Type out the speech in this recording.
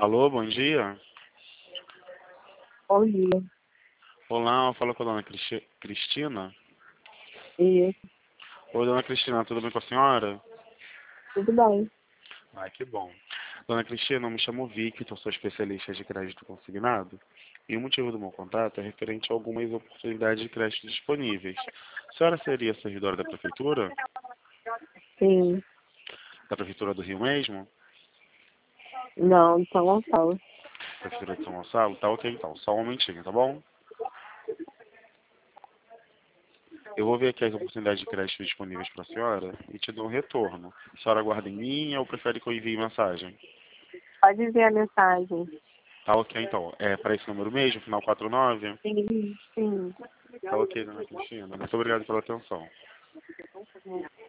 Alô, bom dia. Bom dia. Olá, fala com a dona Cristina. E Oi, dona Cristina, tudo bem com a senhora? tudo bem? Ai, que bom. Dona Cristina, eu me chamo Vicky, eu sou especialista de crédito consignado. E o motivo do meu contato é referente a algumas oportunidades de crédito disponíveis. A senhora seria servidora da prefeitura? Sim. Da prefeitura do Rio mesmo? Não, de São Gonçalo. Prefeitura de São Gonçalo? Tá ok então, só um momentinho, tá bom? Eu vou ver aqui as oportunidades de crédito disponíveis para a senhora e te dou um retorno. A senhora aguarda em linha ou prefere que eu envie mensagem? Pode ver a mensagem. Tá ok então. É para esse número mesmo, final 49? Sim, sim. Tá ok, dona Cristina. Muito obrigado pela atenção.